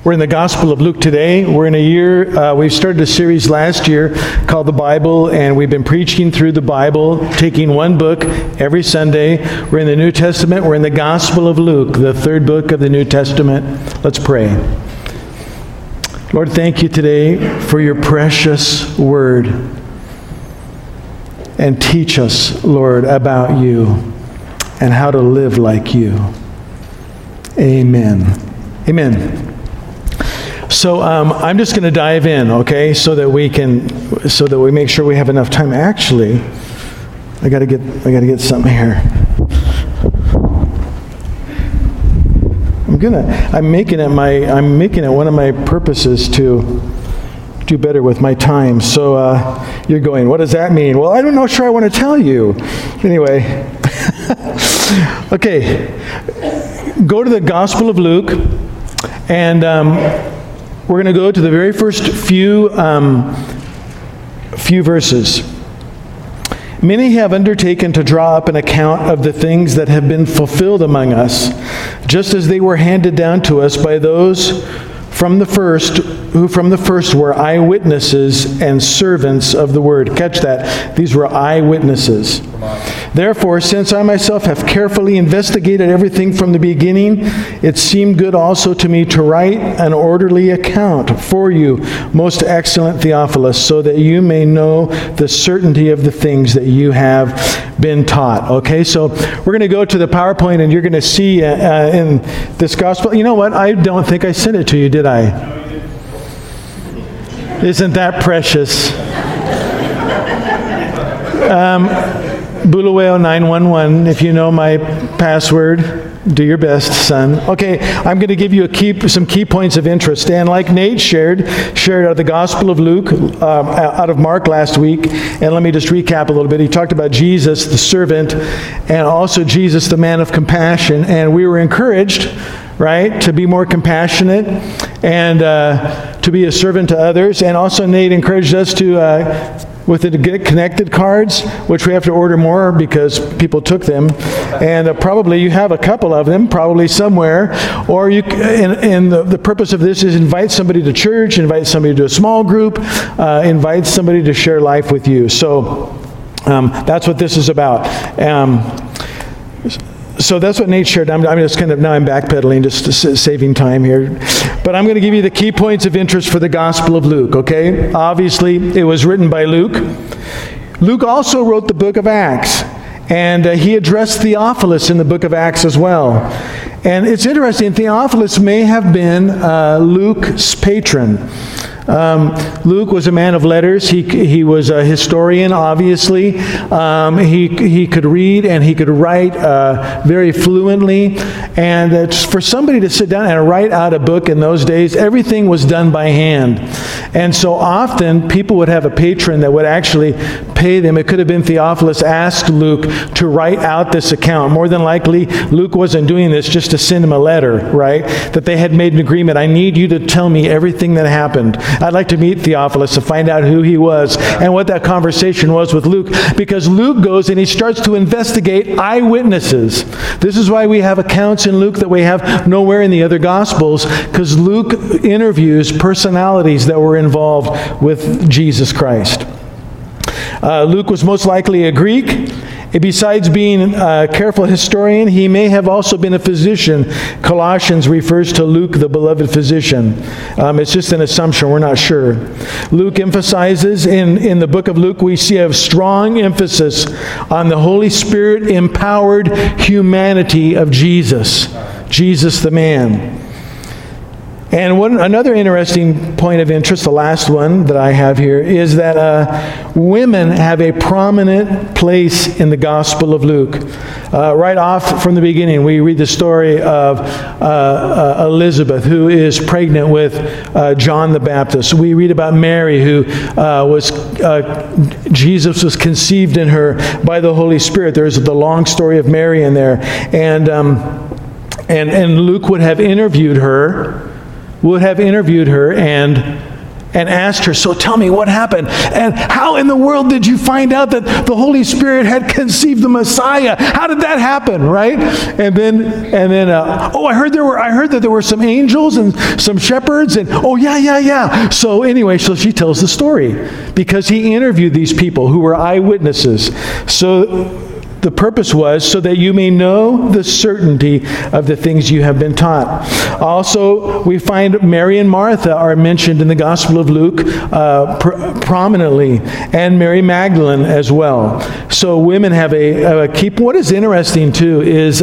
We're in the Gospel of Luke today. We're in a year, we started a series last year called The Bible, and we've been preaching through the Bible, taking one book every Sunday. We're in the New Testament. We're in the Gospel of Luke, the third book of the New Testament. Let's pray. Lord, thank you today for your precious word. And teach us, Lord, about you and how to live like you. Amen. Amen. So I'm just going to dive in, okay, so that we make sure we have enough time. Actually, I got to get something here. I'm making it one of my purposes to do better with my time. So you're going, what does that mean? Well, I don't know. Sure, I want to tell you. Anyway, okay, go to the Gospel of Luke, and we're going to go to the very first few verses. Many have undertaken to draw up an account of the things that have been fulfilled among us, just as they were handed down to us by those from the first were eyewitnesses and servants of the word. Catch that. These were eyewitnesses. Therefore, since I myself have carefully investigated everything from the beginning, it seemed good also to me to write an orderly account for you, most excellent Theophilus, so that you may know the certainty of the things that you have been taught. Okay, so we're going to go to the PowerPoint, and you're going to see in this gospel. You know what? I don't think I sent it to you, did I? Isn't that precious? Bulawayo 911, if you know my password, do your best, son. Okay, I'm going to give you some key points of interest. And like Nate shared out of the Gospel of Luke, out of Mark last week, and let me just recap a little bit. He talked about Jesus, the servant, and also Jesus, the man of compassion. And we were encouraged, right, to be more compassionate and to be a servant to others. And also Nate encouraged us to with the Get Connected cards, which we have to order more because people took them. And probably you have a couple of them, probably somewhere. Or you, and the purpose of this is invite somebody to church, invite somebody to a small group, invite somebody to share life with you. So that's what this is about. So that's what Nate shared. I'm just now I'm backpedaling, just saving time here. But I'm going to give you the key points of interest for the Gospel of Luke, okay? Obviously, it was written by Luke. Luke also wrote the book of Acts, and he addressed Theophilus in the book of Acts as well. And it's interesting, Theophilus may have been Luke's patron. Luke was a man of letters. He was a historian, obviously. He could read and he could write very fluently. And for somebody to sit down and write out a book in those days, everything was done by hand. And so often people would have a patron that would actually pay them. It could have been Theophilus asked Luke to write out this account. More than likely, Luke wasn't doing this just to send him a letter, right? That they had made an agreement. I need you to tell me everything that happened. I'd like to meet Theophilus to find out who he was and what that conversation was with Luke, because Luke goes and he starts to investigate eyewitnesses. This is why we have accounts in Luke that we have nowhere in the other Gospels, because Luke interviews personalities that were involved with Jesus Christ. Luke was most likely a Greek. Besides being a careful historian, he may have also been a physician. Colossians refers to Luke, the beloved physician. It's just an assumption. We're not sure. Luke emphasizes, in the book of Luke, we see a strong emphasis on the Holy Spirit empowered humanity of Jesus. Jesus the man. And another interesting point of interest, the last one that I have here, is that women have a prominent place in the Gospel of Luke. Right off from the beginning, we read the story of Elizabeth, who is pregnant with John the Baptist. We read about Mary, who Jesus was conceived in her by the Holy Spirit. There's the long story of Mary in there. And Luke would have interviewed her, and and asked her, so tell me what happened, and how in the world did you find out that the Holy Spirit had conceived the Messiah? How did that happen, right? And then, I heard that there were some angels and some shepherds, and yeah. So anyway, so she tells the story because he interviewed these people who were eyewitnesses. So the purpose was so that you may know the certainty of the things you have been taught. Also, we find Mary and Martha are mentioned in the Gospel of Luke prominently, and Mary Magdalene as well. So women have a key. What is interesting too is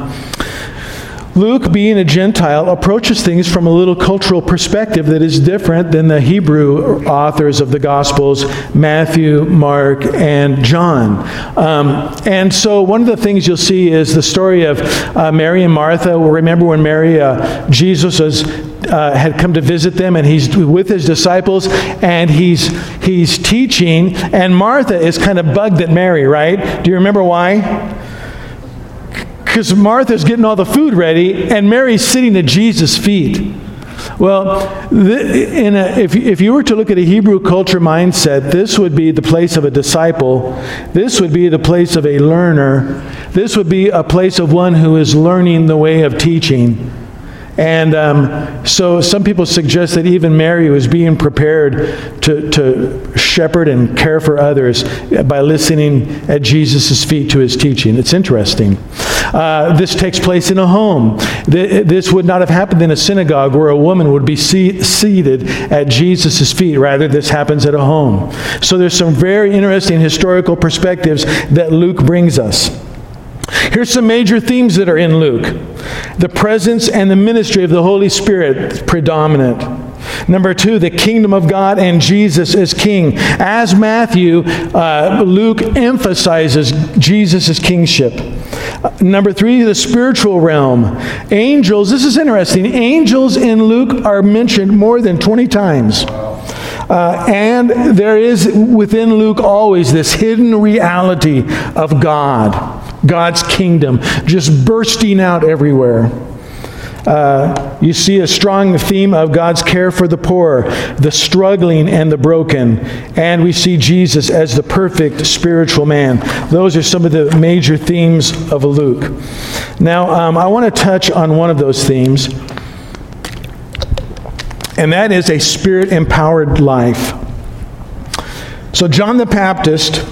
Luke, being a Gentile, approaches things from a little cultural perspective that is different than the Hebrew authors of the Gospels, Matthew, Mark, and John. And so one of the things you'll see is the story of Mary and Martha. Well, remember when Jesus had come to visit them, and he's with his disciples, and he's teaching, and Martha is kind of bugged at Mary, right? Do you remember why? Because Martha's getting all the food ready, and Mary's sitting at Jesus' feet. Well, if you were to look at a Hebrew culture mindset, this would be the place of a disciple. This would be the place of a learner. This would be a place of one who is learning the way of teaching. And so some people suggest that even Mary was being prepared to shepherd and care for others by listening at Jesus' feet to his teaching. It's interesting. This takes place in a home. This would not have happened in a synagogue where a woman would be seated at Jesus' feet. Rather, this happens at a home. So there's some very interesting historical perspectives that Luke brings us. Here's some major themes that are in Luke. The presence and the ministry of the Holy Spirit predominant. Number 2, the kingdom of God and Jesus as king. As Matthew, Luke emphasizes Jesus' kingship. Number 3, the spiritual realm. Angels, this is interesting. Angels in Luke are mentioned more than 20 times. And there is within Luke always this hidden reality of God. God's kingdom just bursting out everywhere. You see a strong theme of God's care for the poor, the struggling, and the broken. And we see Jesus as the perfect spiritual man. Those are some of the major themes of Luke. Now, I want to touch on one of those themes, and that is a spirit-empowered life. So John the Baptist,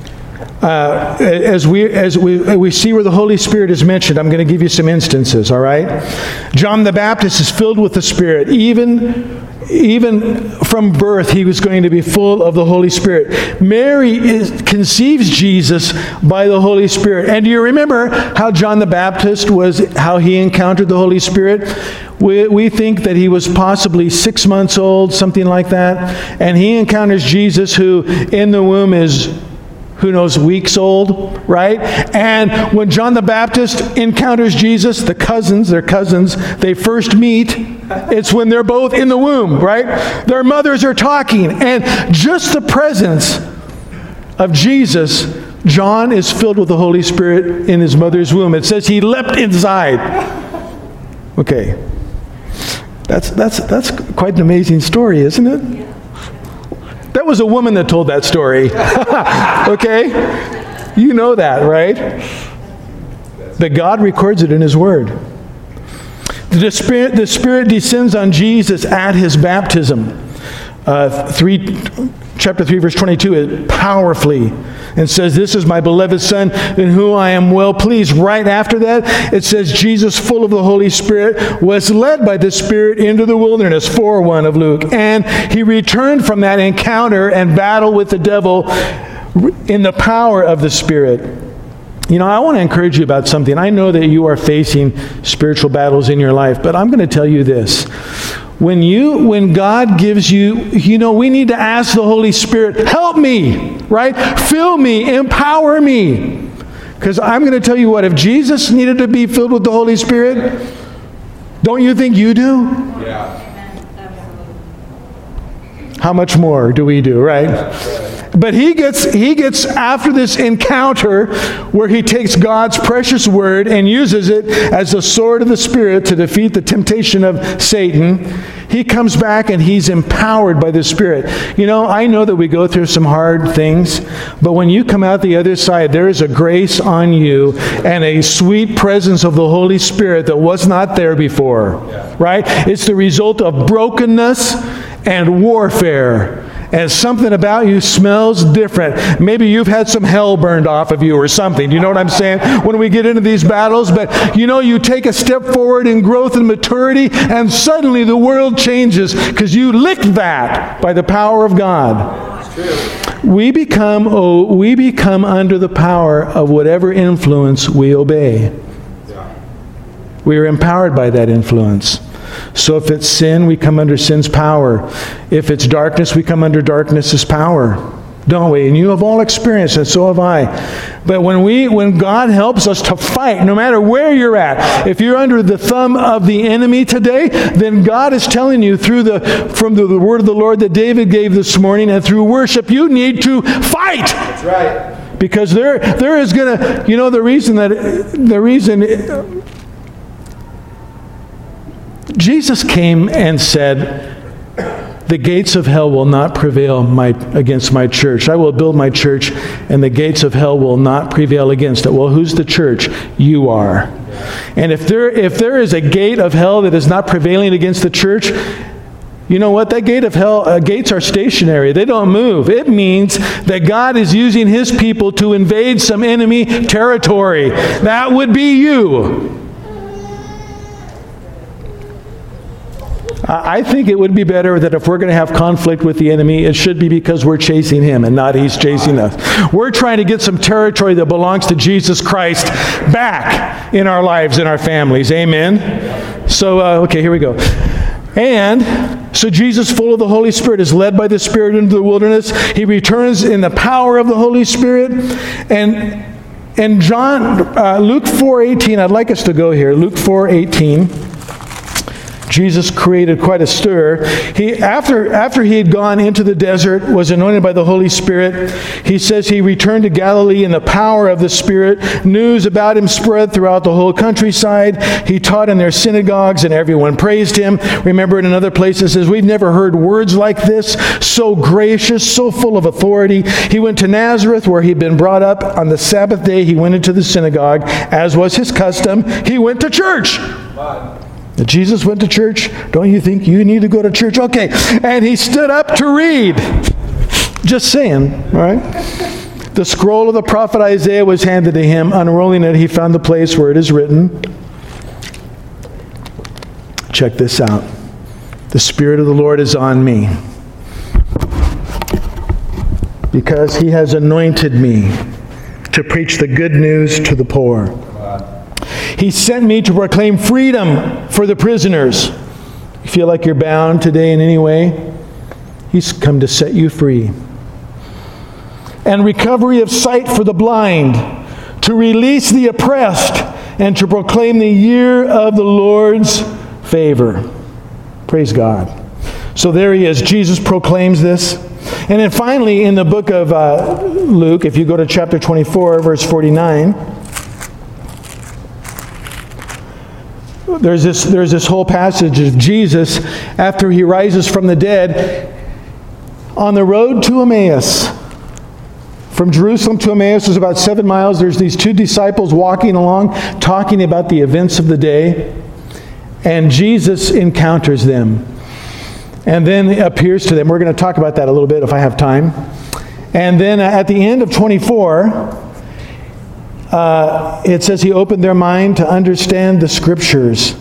as we see where the Holy Spirit is mentioned, I'm going to give you some instances, all right? John the Baptist is filled with the Spirit. Even from birth, he was going to be full of the Holy Spirit. Mary conceives Jesus by the Holy Spirit. And do you remember how John the Baptist how he encountered the Holy Spirit? We think that he was possibly 6 months old, something like that. And he encounters Jesus, who in the womb is, who knows, weeks old, right? And when John the Baptist encounters Jesus, they're cousins, they first meet. It's when they're both in the womb, right? Their mothers are talking. And just the presence of Jesus, John is filled with the Holy Spirit in his mother's womb. It says he leapt inside. Okay. That's quite an amazing story, isn't it? That was a woman that told that story. Okay? You know that, right? But God records it in his word. The Spirit descends on Jesus at his baptism. Chapter 3, verse 22, it powerfully and says, "This is my beloved Son, in whom I am well pleased." Right after that, it says, Jesus, full of the Holy Spirit, was led by the Spirit into the wilderness, 4:1 of Luke. And he returned from that encounter and battle with the devil in the power of the Spirit. You know, I want to encourage you about something. I know that you are facing spiritual battles in your life, but I'm going to tell you this. When God gives you, we need to ask the Holy Spirit, help me, right? Fill me, empower me. Because I'm going to tell you what, if Jesus needed to be filled with the Holy Spirit, don't you think you do? Yeah. How much more do we do, right? But he gets after this encounter where he takes God's precious word and uses it as the sword of the Spirit to defeat the temptation of Satan. he comes back and he's empowered by the Spirit. You know, I know that we go through some hard things, but when you come out the other side, there is a grace on you and a sweet presence of the Holy Spirit that was not there before, right? It's the result of brokenness and warfare. And something about you smells different. Maybe you've had some hell burned off of you or something. Do you know what I'm saying? When we get into these battles, but you know, you take a step forward in growth and maturity, and suddenly the world changes because you licked that by the power of God. We become under the power of whatever influence we obey. We are empowered by that influence. So if it's sin, we come under sin's power. If it's darkness, we come under darkness's power. Don't we? And you have all experienced it, so have I. But when God helps us to fight, no matter where you're at, if you're under the thumb of the enemy today, then God is telling you from the word of the Lord that David gave this morning and through worship, you need to fight. That's right. Because there is going to, you know, the reason Jesus came and said, the gates of hell will not prevail against my church. I will build my church, and the gates of hell will not prevail against it. Well, who's the church? You are. And if there is a gate of hell that is not prevailing against the church, you know what? That gate of hell, gates are stationary. They don't move. It means that God is using His people to invade some enemy territory. That would be you. I think it would be better that if we're going to have conflict with the enemy, it should be because we're chasing him and not he's chasing us. We're trying to get some territory that belongs to Jesus Christ back in our lives, in our families. Amen? So, okay, here we go. And so Jesus, full of the Holy Spirit, is led by the Spirit into the wilderness. He returns in the power of the Holy Spirit. And Luke 4:18, I'd like us to go here. Luke 4:18. Jesus created quite a stir. After he had gone into the desert, was anointed by the Holy Spirit, he says he returned to Galilee in the power of the Spirit. News about him spread throughout the whole countryside. He taught in their synagogues, and everyone praised him. Remember, in another place it says, we've never heard words like this, so gracious, so full of authority. He went to Nazareth, where he'd been brought up. On the Sabbath day, he went into the synagogue, as was his custom. He went to church. Jesus went to church. Don't you think you need to go to church? Okay. And he stood up to read. Just saying, all right? The scroll of the prophet Isaiah was handed to him. Unrolling it, he found the place where it is written. Check this out. The Spirit of the Lord is on me, because he has anointed me to preach the good news to the poor. He sent me to proclaim freedom for the prisoners. You feel like you're bound today in any way? He's come to set you free. And recovery of sight for the blind, to release the oppressed, and to proclaim the year of the Lord's favor. Praise God. So there he is. Jesus proclaims this. And then finally, in the book of Luke, if you go to chapter 24, verse 49, there's this whole passage of Jesus after he rises from the dead on the road to Emmaus. From Jerusalem to Emmaus is about 7 miles. There's these two disciples walking along, talking about the events of the day, and Jesus encounters them and then appears to them. We're going to talk about that a little bit if I have time. And then at the end of 24, it says he opened their mind to understand the Scriptures.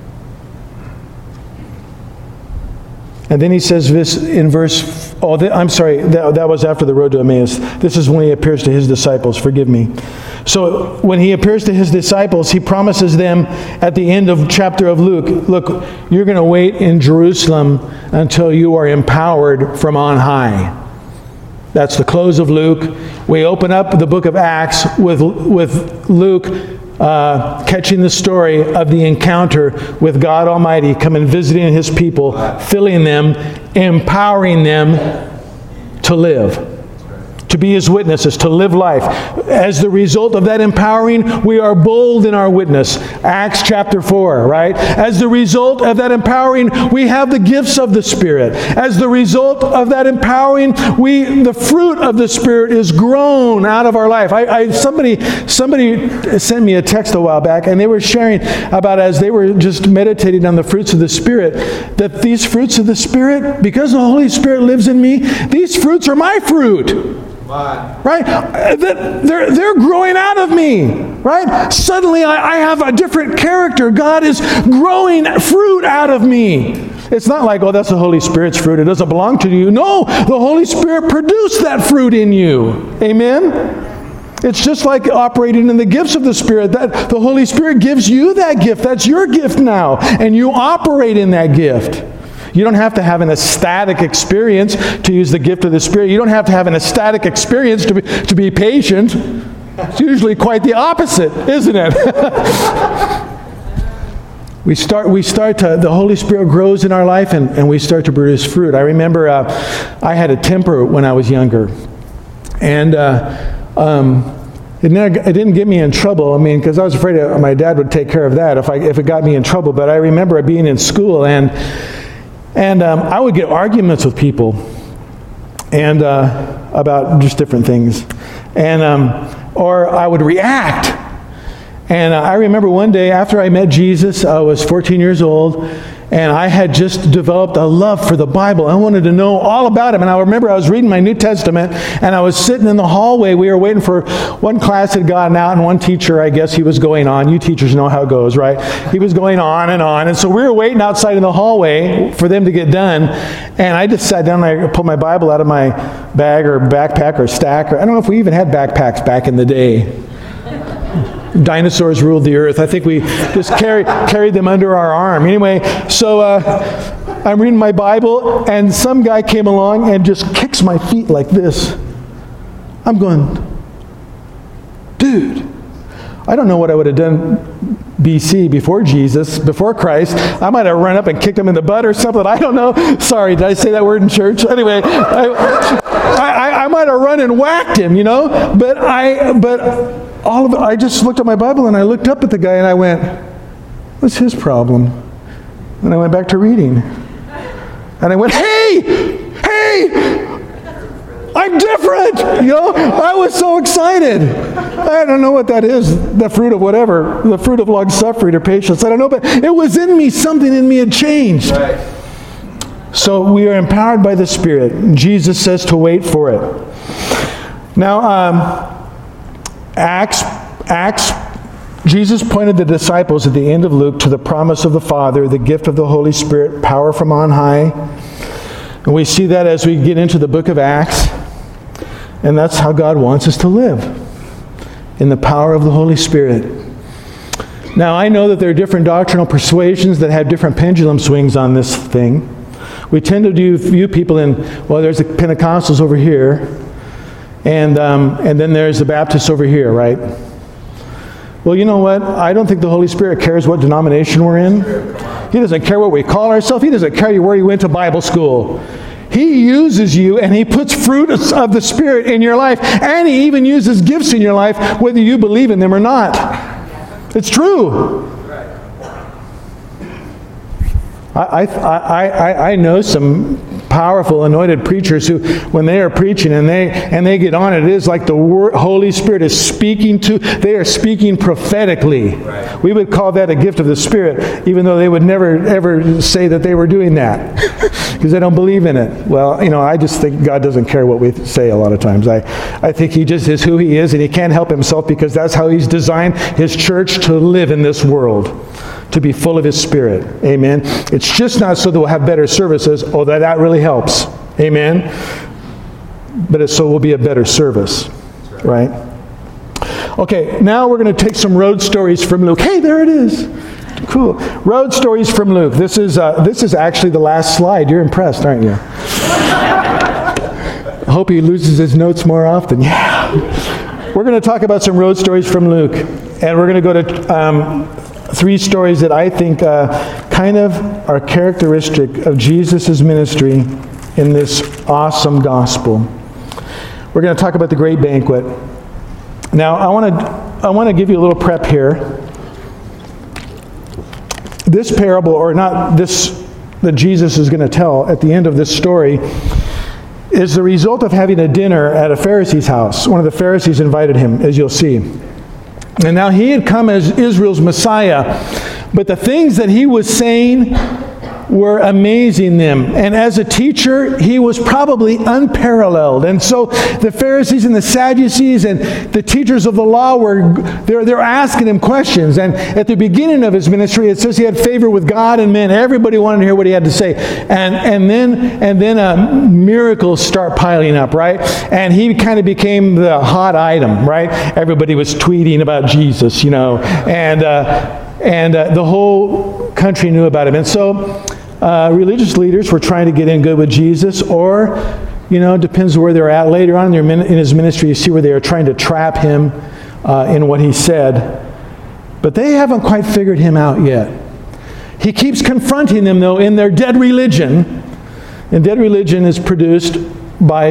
And then he says this in verse... that was after the road to Emmaus. This is when he appears to his disciples. Forgive me. So when he appears to his disciples, he promises them at the end of chapter of Luke, look, you're going to wait in Jerusalem until you are empowered from on high. That's the close of Luke. We open up the book of Acts with Luke catching the story of the encounter with God Almighty, coming visiting his people, filling them, empowering them to live to be His witnesses, to live life. As the result of that empowering, we are bold in our witness. Acts chapter 4, right? As the result of that empowering, we have the gifts of the Spirit. As the result of that empowering, the fruit of the Spirit is grown out of our life. Somebody sent me a text a while back, and they were sharing about, as they were just meditating on the fruits of the Spirit, that these fruits of the Spirit, because the Holy Spirit lives in me, these fruits are my fruit. Right? They're growing out of me. Right? Suddenly I have a different character. God is growing fruit out of me. It's not like, oh, that's the Holy Spirit's fruit. It doesn't belong to you. No, the Holy Spirit produced that fruit in you. Amen? It's just like operating in the gifts of the Spirit. That the Holy Spirit gives you that gift. That's your gift now. And you operate in that gift. You don't have to have an ecstatic experience to use the gift of the Spirit. You don't have to have an ecstatic experience to be patient. It's usually quite the opposite, isn't it? The Holy Spirit grows in our life, and we start to produce fruit. I remember I had a temper when I was younger. And it didn't get me in trouble. Because I was afraid my dad would take care of that if it got me in trouble. But I remember being in school, and I would get arguments with people, and about just different things, or I would react. And I remember one day after I met Jesus, I was 14 years old, and I had just developed a love for the Bible. I wanted to know all about Him. And I remember I was reading my New Testament, and I was sitting in the hallway. We were waiting for one class had gotten out, and one teacher, I guess he was going on. You teachers know how it goes, right? He was going on. And so we were waiting outside in the hallway for them to get done. And I just sat down, and I pulled my Bible out of my bag or backpack or stack. I don't know if we even had backpacks back in the day. Dinosaurs ruled the earth. I think we just carried them under our arm. Anyway, so I'm reading my Bible, and some guy came along and just kicks my feet like this. I'm going, dude, I don't know what I would have done BC, before Jesus, before Christ. I might have run up and kicked him in the butt or something. I don't know. Sorry, did I say that word in church? Anyway, I might have run and whacked him, But I just looked at my Bible, and I looked up at the guy, and I went, what's his problem? And I went back to reading. And I went, hey, I'm different. I was so excited. I don't know what that is, the fruit of whatever, the fruit of long-suffering or patience. I don't know, but it was in me. Something in me had changed. Right. So we are empowered by the Spirit. Jesus says to wait for it. Now, Acts, Jesus pointed the disciples at the end of Luke to the promise of the Father, the gift of the Holy Spirit, power from on high. And we see that as we get into the book of Acts. And that's how God wants us to live, in the power of the Holy Spirit. Now, I know that there are different doctrinal persuasions that have different pendulum swings on this thing. We tend to view people in, there's the Pentecostals over here, and then there's the Baptists over here, right? Well, you know what? I don't think the Holy Spirit cares what denomination we're in. He doesn't care what we call ourselves. He doesn't care where you went to Bible school. He uses you, and He puts fruit of the Spirit in your life, and He even uses gifts in your life, whether you believe in them or not. It's true. I know some powerful anointed preachers who, when they are preaching and they get on, it is like the Holy Spirit is speaking they are speaking prophetically. Right. We would call that a gift of the Spirit, even though they would never ever say that they were doing that, because they don't believe in it. Well, I just think God doesn't care what we say a lot of times. I think He just is who He is, and He can't help Himself, because that's how He's designed His church to live in this world, to be full of His Spirit. Amen. It's just not so that we'll have better services, although that really helps. Amen. But it's so we'll be a better service. Right? Okay, now we're going to take some road stories from Luke. Hey, there it is. Cool. Road stories from Luke. This is actually the last slide. You're impressed, aren't you? I hope he loses his notes more often. Yeah. We're going to talk about some road stories from Luke. And we're going to go to 3 stories that I think kind of are characteristic of Jesus' ministry in this awesome gospel. We're going to talk about the great banquet. Now, I want to give you a little prep here. This parable, or not this, that Jesus is going to tell at the end of this story, is the result of having a dinner at a Pharisee's house. One of the Pharisees invited him, as you'll see. And now he had come as Israel's Messiah, but the things that he was saying were amazing them. And as a teacher, he was probably unparalleled. And so the Pharisees and the Sadducees and the teachers of the law they're asking him questions. And at the beginning of his ministry, it says he had favor with God and men. Everybody wanted to hear what he had to say. And then miracles start piling up, right? And he kind of became the hot item, right? Everybody was tweeting about Jesus, and the whole country knew about him. And so religious leaders were trying to get in good with Jesus, or, depends where they're at. Later on in his ministry, you see where they are trying to trap him in what he said. But they haven't quite figured him out yet. He keeps confronting them, though, in their dead religion. And dead religion is produced by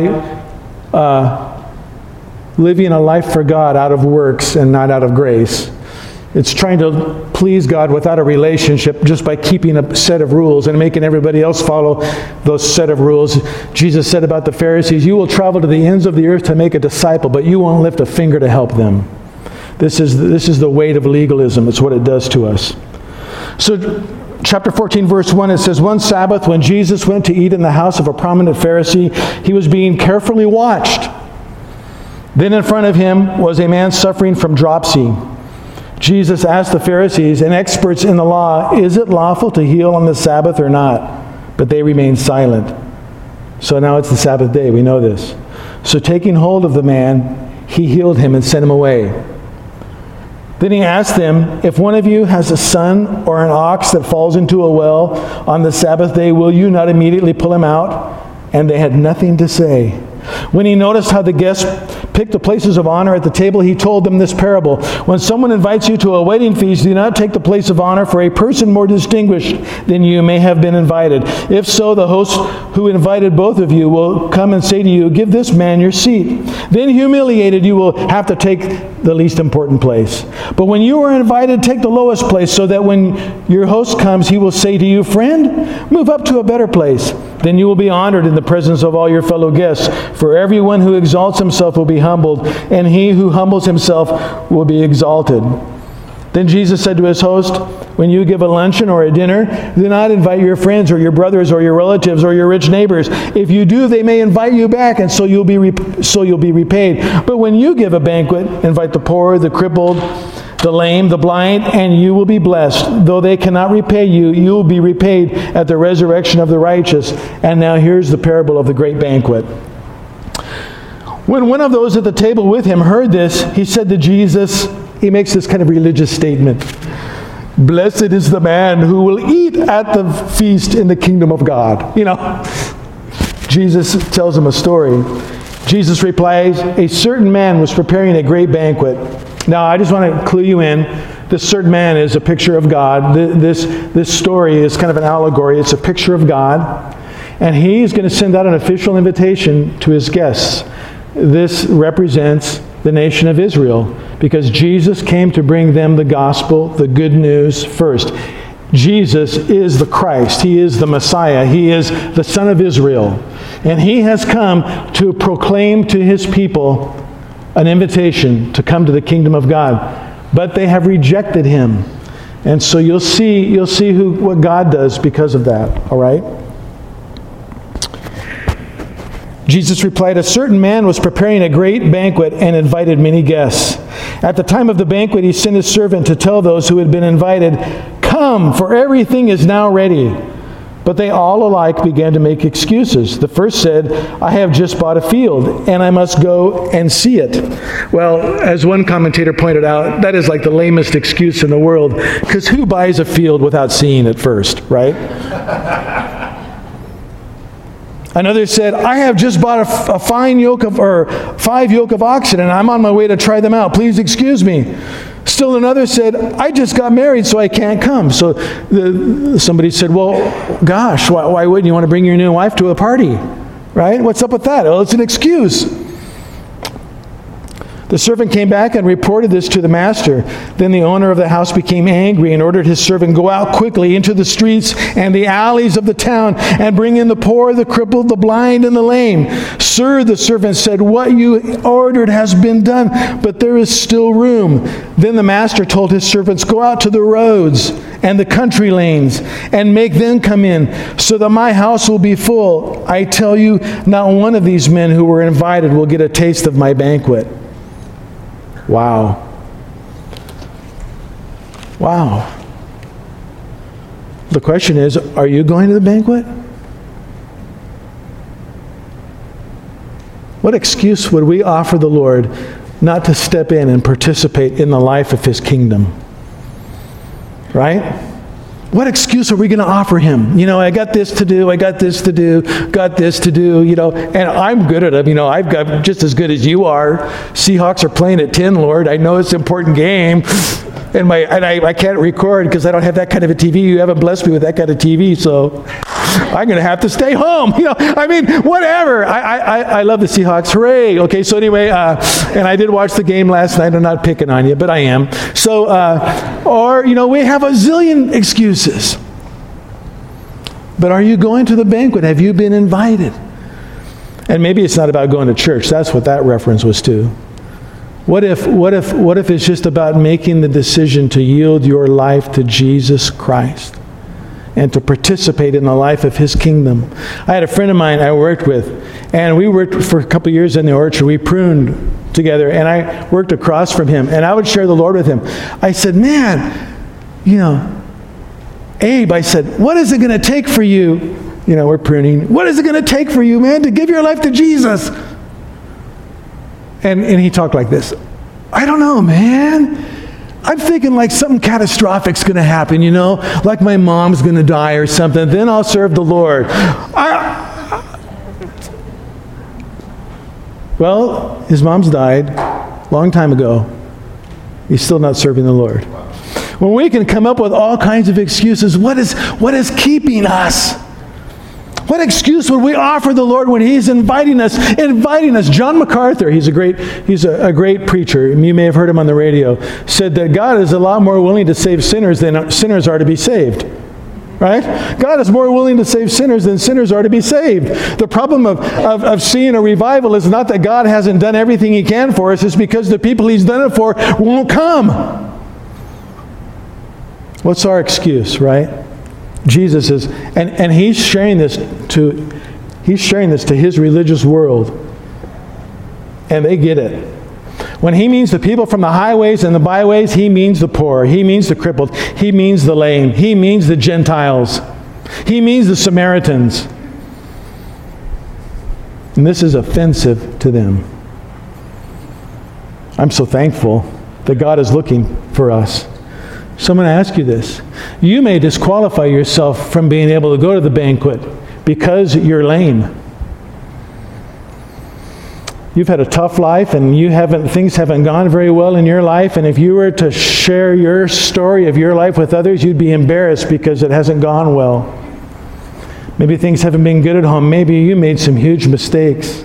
living a life for God out of works and not out of grace. It's trying to please God without a relationship, just by keeping a set of rules and making everybody else follow those set of rules. Jesus said about the Pharisees, "You will travel to the ends of the earth to make a disciple, but you won't lift a finger to help them." This is the weight of legalism. It's what it does to us. So chapter 14, verse 1, it says, "One Sabbath, when Jesus went to eat in the house of a prominent Pharisee, he was being carefully watched. Then in front of him was a man suffering from dropsy. Jesus asked the Pharisees and experts in the law, 'Is it lawful to heal on the Sabbath or not?' But they remained silent." So now it's the Sabbath day. We know this. "So taking hold of the man, he healed him and sent him away. Then he asked them, 'If one of you has a son or an ox that falls into a well on the Sabbath day, will you not immediately pull him out?' And they had nothing to say. When he noticed how the guests picked the places of honor at the table, he told them this parable. 'When someone invites you to a wedding feast, do not take the place of honor, for a person more distinguished than you may have been invited. If so, the host who invited both of you will come and say to you, "Give this man your seat." Then, humiliated, you will have to take the least important place. But when you are invited, take the lowest place, so that when your host comes, he will say to you, "Friend, move up to a better place." Then you will be honored in the presence of all your fellow guests. For everyone who exalts himself will be humbled, and he who humbles himself will be exalted. Then Jesus said to his host, "When you give a luncheon or a dinner, do not invite your friends or your brothers or your relatives or your rich neighbors. If you do, they may invite you back, and so you'll be repaid. But when you give a banquet, invite the poor, the crippled, the lame, the blind, and you will be blessed. Though they cannot repay you, you will be repaid at the resurrection of the righteous." And now here's the parable of the great banquet. When one of those at the table with him heard this, he said to Jesus, he makes this kind of religious statement, "Blessed is the man who will eat at the feast in the kingdom of God." Jesus tells him a story. Jesus replies, "A certain man was preparing a great banquet." Now, I just want to clue you in. This certain man is a picture of God. This story is kind of an allegory. It's a picture of God. And he's going to send out an official invitation to his guests. This represents the nation of Israel, because Jesus came to bring them the gospel, the good news first. Jesus is the Christ. He is the Messiah. He is the Son of Israel. And he has come to proclaim to his people an invitation to come to the kingdom of God. But they have rejected him. And so you'll see what God does because of that. All right? Jesus replied, "A certain man was preparing a great banquet and invited many guests. At the time of the banquet, he sent his servant to tell those who had been invited, 'Come, for everything is now ready.' But they all alike began to make excuses. The first said, 'I have just bought a field, and I must go and see it.'" Well, as one commentator pointed out, that is like the lamest excuse in the world, because who buys a field without seeing it first, right? Another said, "I have just bought a 5 yoke of oxen, and I'm on my way to try them out. Please excuse me." Still another said, "I just got married, so I can't come." So somebody said, "Well, gosh, why wouldn't you want to bring your new wife to a party? Right? What's up with that?" Well, it's an excuse. The servant came back and reported this to the master. Then the owner of the house became angry and ordered his servant, "Go out quickly into the streets and the alleys of the town and bring in the poor, the crippled, the blind, and the lame." "Sir," the servant said, "what you ordered has been done, but there is still room." Then the master told his servants, "Go out to the roads and the country lanes and make them come in, so that my house will be full. I tell you, not one of these men who were invited will get a taste of my banquet." Wow. Wow. The question is, are you going to the banquet? What excuse would we offer the Lord not to step in and participate in the life of His kingdom? Right? What excuse are we going to offer Him? I got this to do, got this to do, and I'm good at them. I've got just as good as you are. Seahawks are playing at 10, Lord. I know it's an important game. And I can't record because I don't have that kind of a TV. You haven't blessed me with that kind of TV, so I'm going to have to stay home. Whatever. I love the Seahawks. Hooray. Okay, so anyway, and I did watch the game last night. I'm not picking on you, but I am. So, we have a zillion excuses. But are you going to the banquet? Have you been invited? And maybe it's not about going to church. That's what that reference was to. What if it's just about making the decision to yield your life to Jesus Christ and to participate in the life of His kingdom? I had a friend of mine I worked with, and we worked for a couple years in the orchard. We pruned together, and I worked across from him, and I would share the Lord with him. I said, "Man, Abe," I said, "what is it going to take for you?" We're pruning. "What is it going to take for you, man, to give your life to Jesus?" And he talked like this. "I don't know, man. I'm thinking like something catastrophic's going to happen, like my mom's going to die or something. Then I'll serve the Lord." Well, his mom's died a long time ago. He's still not serving the Lord. When we can come up with all kinds of excuses, what is keeping us? What excuse would we offer the Lord when He's inviting us? John MacArthur, he's a great preacher. You may have heard him on the radio. Said that God is a lot more willing to save sinners than sinners are to be saved. Right? God is more willing to save sinners than sinners are to be saved. The problem of seeing a revival is not that God hasn't done everything He can for us. It's because the people He's done it for won't come. What's our excuse, right? Jesus is, and He's sharing this to His religious world, and they get it. When He means the people from the highways and the byways, He means the poor. He means the crippled. He means the lame. He means the Gentiles. He means the Samaritans. And this is offensive to them. I'm so thankful that God is looking for us. So I'm going to ask you this. You may disqualify yourself from being able to go to the banquet because you're lame. You've had a tough life and things haven't gone very well in your life, and if you were to share your story of your life with others, you'd be embarrassed because it hasn't gone well. Maybe things haven't been good at home. Maybe you made some huge mistakes.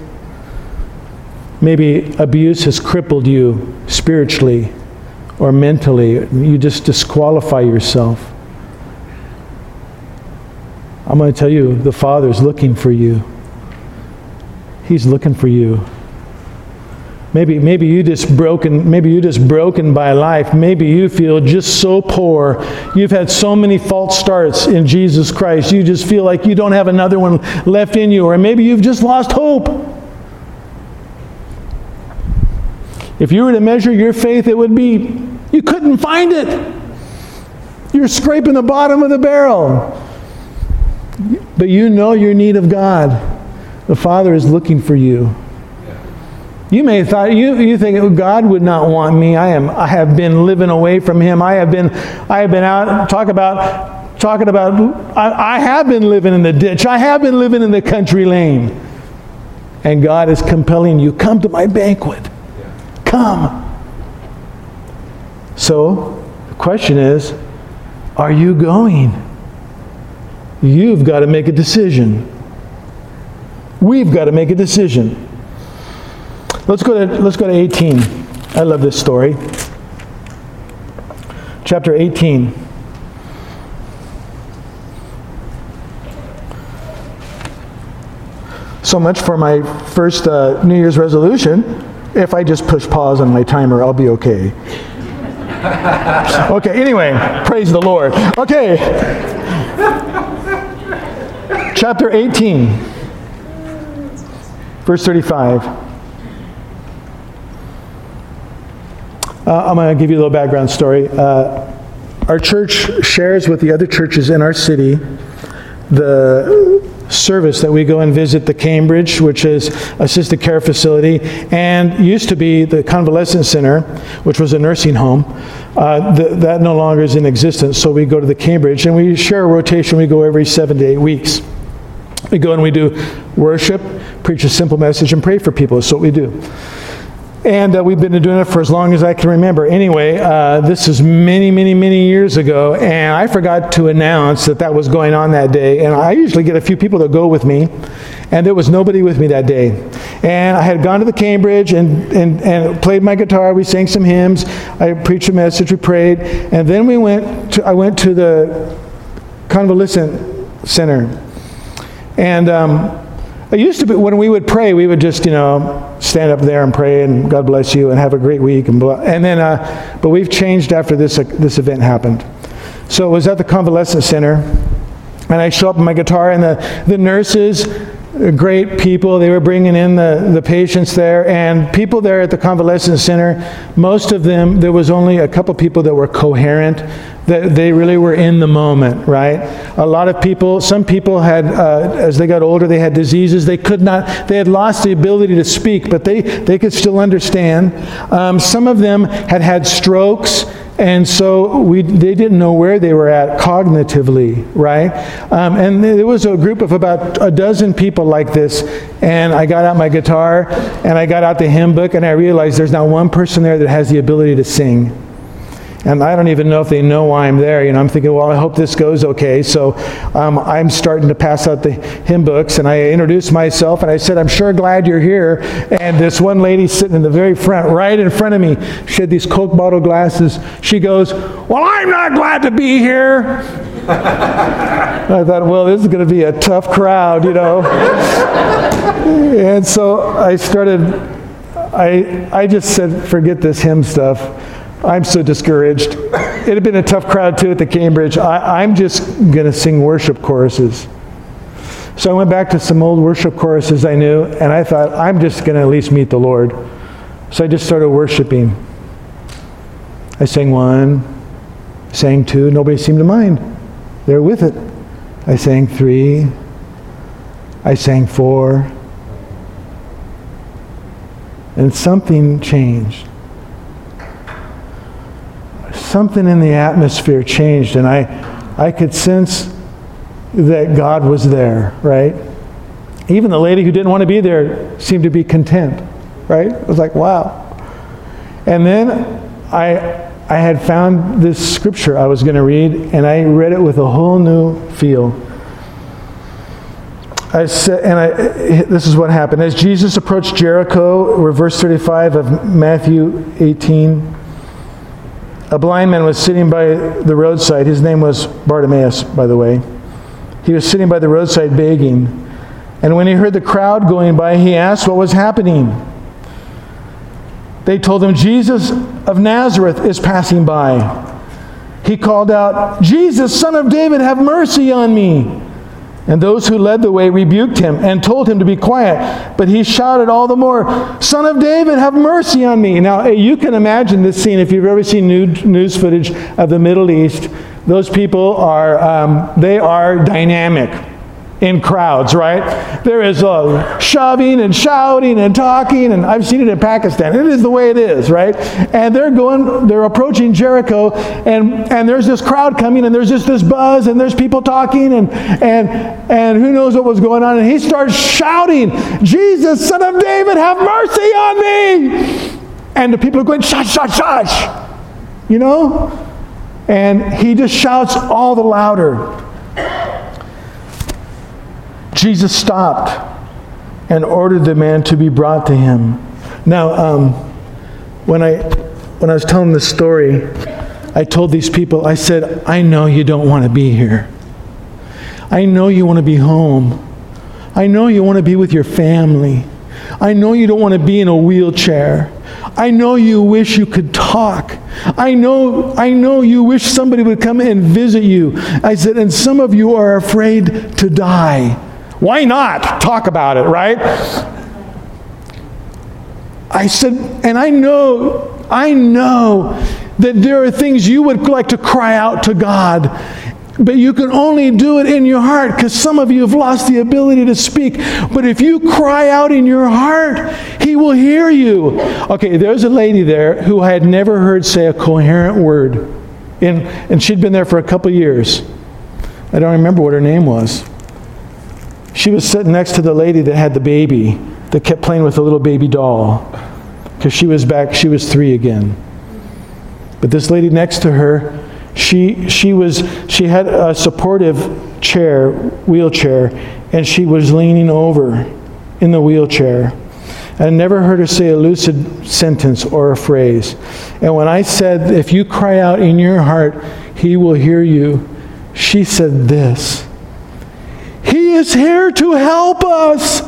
Maybe abuse has crippled you spiritually or mentally. You just disqualify yourself. I'm going to tell you, the Father's looking for you. He's looking for you. Maybe you just broken by life. Maybe you feel just so poor. You've had so many false starts in Jesus Christ. You just feel like you don't have another one left in you. Or maybe you've just lost hope. If you were to measure your faith, it would be, you couldn't find it. You're scraping the bottom of the barrel. But you know your need of God. The Father is looking for you. You may have thought, you think, oh, God would not want me. I have been living away from Him. I have been out, talking about, I have been living in the ditch. I have been living in the country lane. And God is compelling you, come to my banquet. Come. So, the question is, are you going? You've got to make a decision. We've got to make a decision. Let's go to 18. I love this story. Chapter 18. So much for my first New Year's resolution. If I just push pause on my timer, I'll be okay. Okay, anyway, praise the Lord. Okay. Chapter 18, verse 35. I'm going to give you a little background story. Our church shares with the other churches in our city the service that we go and visit the Cambridge, which is assisted care facility, and used to be the convalescent center, which was a nursing home. That no longer is in existence, so we go to the Cambridge, and we share a rotation. We go every 7 to 8 weeks. We go and we do worship, preach a simple message, and pray for people. That's what we do. And we've been doing it for as long as I can remember. Anyway, this is many, many, many years ago, and I forgot to announce that was going on that day. And I usually get a few people that go with me, and there was nobody with me that day. And I had gone to the Cambridge and played my guitar. We sang some hymns. I preached a message. We prayed, and then I went to the convalescent center. And it used to be when we would pray, we would just, stand up there and pray and God bless you and have a great week and blah. And then, but we've changed after this event happened. So it was at the convalescent center, and I show up with my guitar, and the nurses, great people, they were bringing in the patients there, and people there at the convalescent center, most of them, there was only a couple people that were coherent, that they really were in the moment, right? A lot of people, some people had, as they got older, they had diseases. They had lost the ability to speak, but they could still understand. Some of them had strokes, and so they didn't know where they were at cognitively, right? And there was a group of about a dozen people like this, and I got out my guitar, and I got out the hymn book, and I realized there's not one person there that has the ability to sing. And I don't even know if they know why I'm there. I'm thinking, well, I hope this goes okay. So I'm starting to pass out the hymn books, and I introduced myself, and I said, I'm sure glad you're here. And this one lady sitting in the very front, right in front of me, she had these Coke bottle glasses. She goes, well, I'm not glad to be here. I thought, well, this is going to be a tough crowd, And so I just said, forget this hymn stuff. I'm so discouraged. It had been a tough crowd too at the Cambridge. I'm just going to sing worship choruses. So I went back to some old worship choruses I knew, and I thought, I'm just going to at least meet the Lord. So I just started worshiping. I sang one, sang two, nobody seemed to mind. They were with it. I sang three, I sang four, and something changed. Something in the atmosphere changed, and I could sense that God was there, right? Even the lady who didn't want to be there seemed to be content, right? It was like, wow. And then I had found this scripture I was going to read, and I read it with a whole new feel. This is what happened. As Jesus approached Jericho, verse 35 of Matthew 18, a blind man was sitting by the roadside. His name was Bartimaeus, by the way. He was sitting by the roadside begging. And when he heard the crowd going by, he asked what was happening. They told him, Jesus of Nazareth is passing by. He called out, Jesus, Son of David, have mercy on me. And those who led the way rebuked him and told him to be quiet. But he shouted all the more, Son of David, have mercy on me. Now, you can imagine this scene if you've ever seen news footage of the Middle East. Those people they are dynamic in crowds, right? There is shoving and shouting and talking, and I've seen it in Pakistan. It is the way it is, right? And they're approaching Jericho, and there's this crowd coming, and there's just this buzz, and there's people talking, and who knows what was going on, and he starts shouting, Jesus, Son of David, have mercy on me! And the people are going, shush, shush, shush! And he just shouts all the louder. Jesus stopped and ordered the man to be brought to him. Now, when I was telling this story, I told these people, I said, I know you don't want to be here. I know you want to be home. I know you want to be with your family. I know you don't want to be in a wheelchair. I know you wish you could talk. I know you wish somebody would come and visit you. I said, and some of you are afraid to die. Why not? Talk about it, right? I said, and I know that there are things you would like to cry out to God, but you can only do it in your heart because some of you have lost the ability to speak. But if you cry out in your heart, He will hear you. Okay, there's a lady there who I had never heard say a coherent word. And she'd been there for a couple years. I don't remember what her name was. She was sitting next to the lady that had the baby, that kept playing with the little baby doll. Because she was 3 again. But this lady next to her, she had a supportive wheelchair, and she was leaning over in the wheelchair. I never heard her say a lucid sentence or a phrase. And when I said, if you cry out in your heart, He will hear you, she said this: He is here to help us.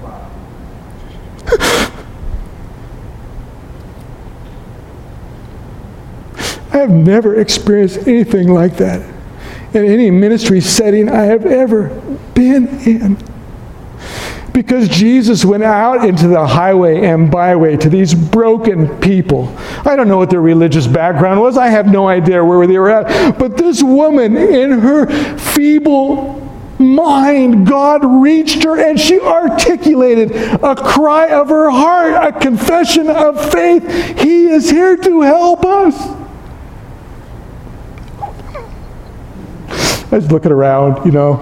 I have never experienced anything like that in any ministry setting I have ever been in. Because Jesus went out into the highway and byway to these broken people. I don't know what their religious background was. I have no idea where they were at. But this woman, in her feeble mind, God reached her and she articulated a cry of her heart, a confession of faith. He is here to help us. I was looking around,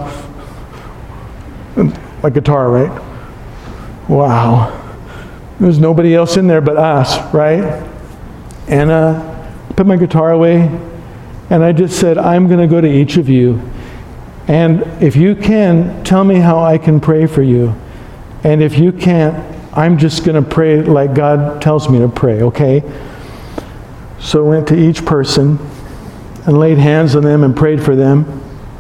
my guitar, right? Wow. There's nobody else in there but us, right? And put my guitar away, and I just said, I'm going to go to each of you. And if you can, tell me how I can pray for you. And if you can't, I'm just going to pray like God tells me to pray, okay? So I went to each person and laid hands on them and prayed for them.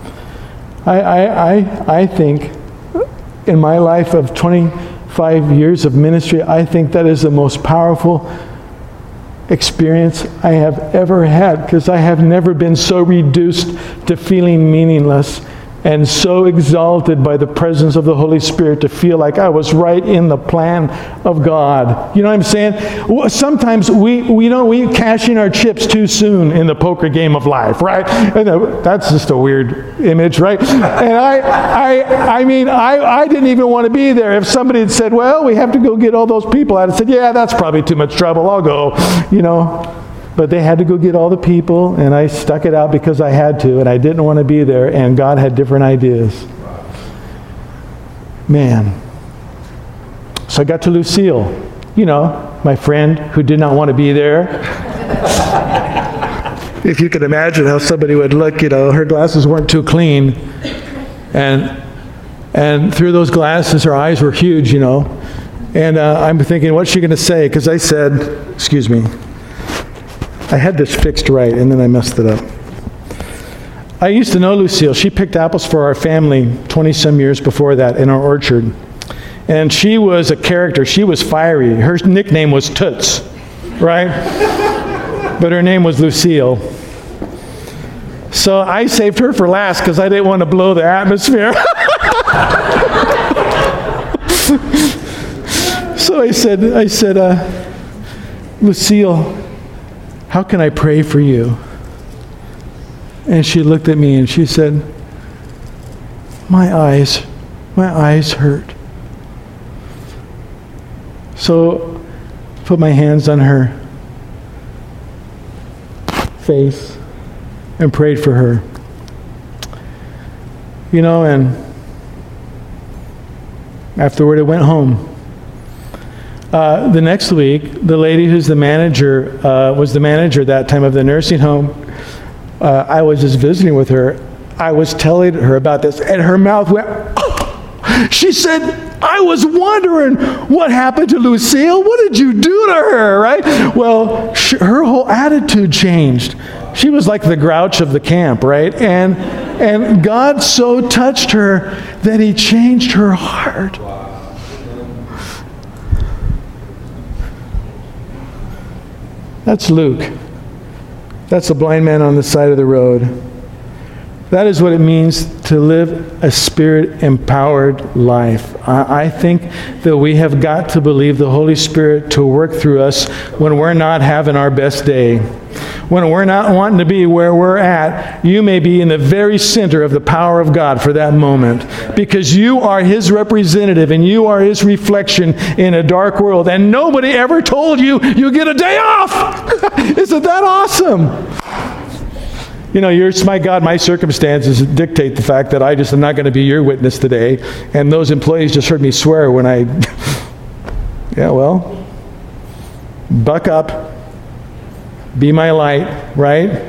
I think in my life of 25 years of ministry, I think that is the most powerful experience I have ever had, because I have never been so reduced to feeling meaningless and so exalted by the presence of the Holy Spirit to feel like I was right in the plan of God. You know what I'm saying? Sometimes we cash in our chips too soon in the poker game of life, right? And that's just a weird image, right? And I didn't even want to be there. If somebody had said, well, we have to go get all those people, I'd have said, yeah, that's probably too much trouble. I'll go, But they had to go get all the people, and I stuck it out because I had to, and I didn't want to be there, and God had different ideas. Man. So I got to Lucille, my friend who did not want to be there. If you could imagine how somebody would look, her glasses weren't too clean, and through those glasses, her eyes were huge, And I'm thinking, what's she going to say? Because I said, excuse me. I had this fixed right, and then I messed it up. I used to know Lucille. She picked apples for our family 20-some years before that in our orchard. And she was a character. She was fiery. Her nickname was Toots, right? But her name was Lucille. So I saved her for last because I didn't want to blow the atmosphere. So I said, Lucille, how can I pray for you? And she looked at me and she said, my eyes hurt. So put my hands on her face and prayed for her. And afterward I went home. The next week, the lady who's the manager, was the manager that time of the nursing home. I was just visiting with her. I was telling her about this, and her mouth went, oh! She said, I was wondering what happened to Lucille. What did you do to her, right? Well, her whole attitude changed. She was like the grouch of the camp, right? And God so touched her that he changed her heart. That's Luke. That's the blind man on the side of the road. That is what it means to live a Spirit-empowered life. I think that we have got to believe the Holy Spirit to work through us when we're not having our best day. When we're not wanting to be where we're at, you may be in the very center of the power of God for that moment, because you are His representative and you are His reflection in a dark world, and nobody ever told you you get a day off. Isn't that awesome? You know, my God, my circumstances dictate the fact that I just am not going to be your witness today. And those employees just heard me swear when yeah, well, buck up, be my light, right?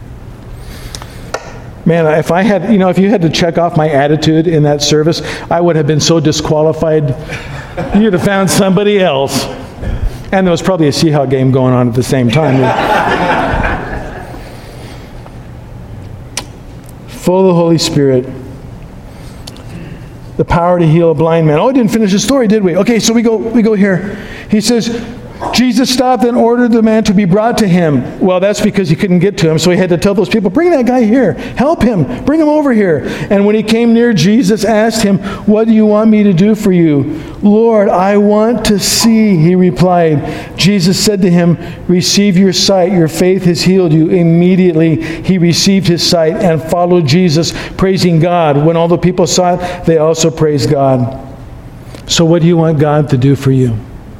Man, if you had to check off my attitude in that service, I would have been so disqualified. You'd have found somebody else. And there was probably a Seahawk game going on at the same time. Full of the Holy Spirit. The power to heal a blind man. Oh, I didn't finish the story, did we? Okay, so we go here. He says, Jesus stopped and ordered the man to be brought to him. Well, that's because he couldn't get to him, so he had to tell those people, bring that guy here. Help him. Bring him over here. And when he came near, Jesus asked him, what do you want me to do for you? Lord, I want to see, he replied. Jesus said to him, receive your sight. Your faith has healed you. Immediately he received his sight and followed Jesus, praising God. When all the people saw it, they also praised God. So what do you want God to do for you?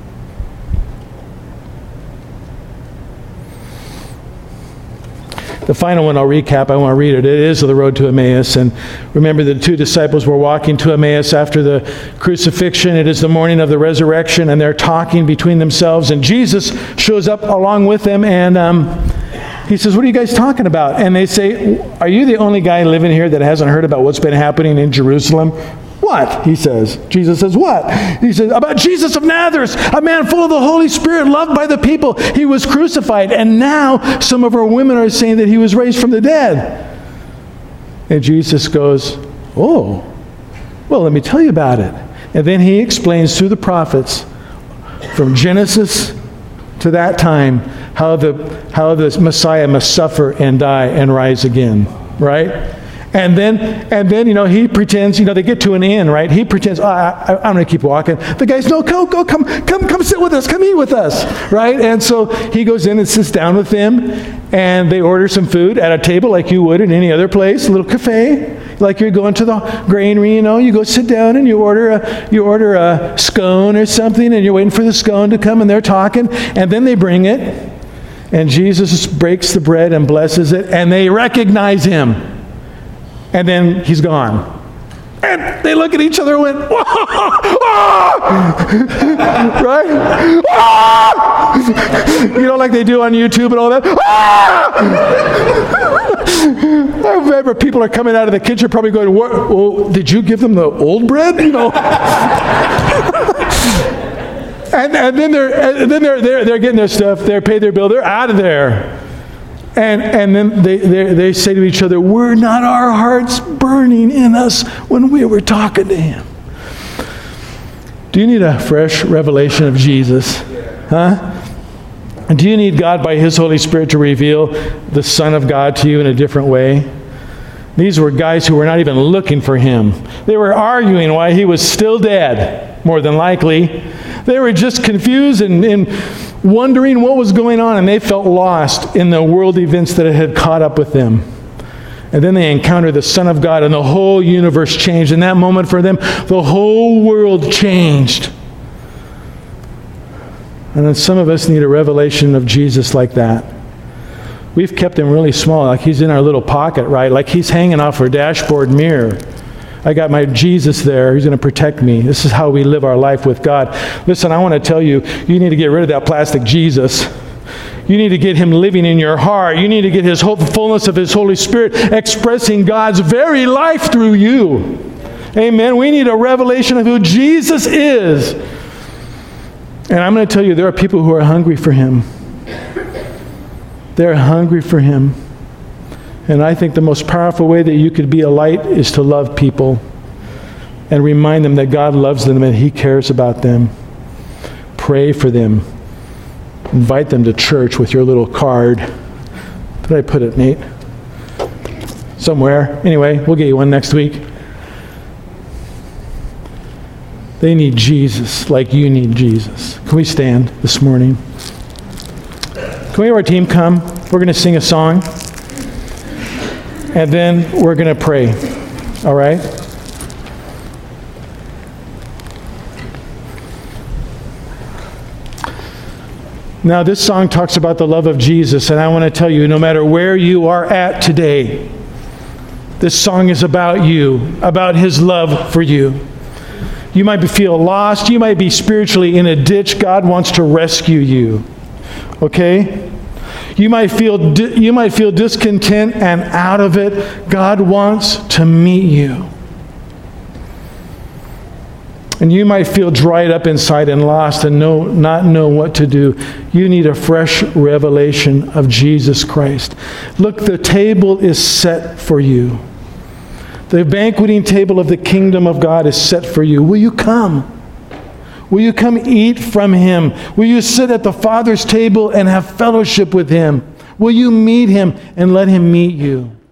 The final one I'll recap. I want to read it. It is the road to Emmaus. And remember, the two disciples were walking to Emmaus after the crucifixion. It is the morning of the resurrection, and they're talking between themselves. And Jesus shows up along with them, and he says, what are you guys talking about? And they say, are you the only guy living here that hasn't heard about what's been happening in Jerusalem? What? He says. Jesus says, what? He says, about Jesus of Nazareth, a man full of the Holy Spirit, loved by the people. He was crucified, and now some of our women are saying that he was raised from the dead. And Jesus goes, oh, well, let me tell you about it. And then he explains through the prophets, from Genesis to that time, how the Messiah must suffer and die and rise again, right? And then, he pretends, they get to an inn, right? He pretends, I'm going to keep walking. The guys, no, go, come sit with us, come eat with us, right? And so he goes in and sits down with them, and they order some food at a table like you would in any other place, a little cafe, like you're going to the granary, you go sit down and you order a scone or something, and you're waiting for the scone to come, and they're talking, and then they bring it, and Jesus breaks the bread and blesses it, and they recognize him. And then he's gone. And they look at each other and went, right? Like they do on YouTube and all that. I remember people are coming out of the kitchen probably going, well, did you give them the old bread? And then they're getting their stuff. They pay their bill. They're out of there. And then they say to each other, were not our hearts burning in us when we were talking to him? Do you need a fresh revelation of Jesus? Huh? And do you need God by his Holy Spirit to reveal the Son of God to you in a different way? These were guys who were not even looking for him. They were arguing why he was still dead, more than likely. They were just confused and wondering what was going on, and they felt lost in the world events that had caught up with them. And then they encountered the Son of God, and the whole universe changed. In that moment for them, the whole world changed. And then some of us need a revelation of Jesus like that. We've kept him really small, like he's in our little pocket, right? Like he's hanging off our dashboard mirror. I got my Jesus there. He's going to protect me. This is how we live our life with God. Listen, I want to tell you, you need to get rid of that plastic Jesus. You need to get him living in your heart. You need to get his whole fullness of his Holy Spirit expressing God's very life through you. Amen. We need a revelation of who Jesus is. And I'm going to tell you, there are people who are hungry for him. They're hungry for him. And I think the most powerful way that you could be a light is to love people and remind them that God loves them and he cares about them. Pray for them. Invite them to church with your little card. Did I put it, Nate? Somewhere. Anyway, we'll get you one next week. They need Jesus like you need Jesus. Can we stand this morning? Can we have our team come? We're going to sing a song. And then we're going to pray. All right? Now, this song talks about the love of Jesus, and I want to tell you, no matter where you are at today, this song is about you, about his love for you. You might feel lost. You might be spiritually in a ditch. God wants to rescue you. Okay? You might feel discontent and out of it. God wants to meet you. And you might feel dried up inside and lost and not know what to do. You need a fresh revelation of Jesus Christ. Look, the table is set for you. The banqueting table of the kingdom of God is set for you. Will you come? Will you come eat from him? Will you sit at the Father's table and have fellowship with him? Will you meet him and let him meet you?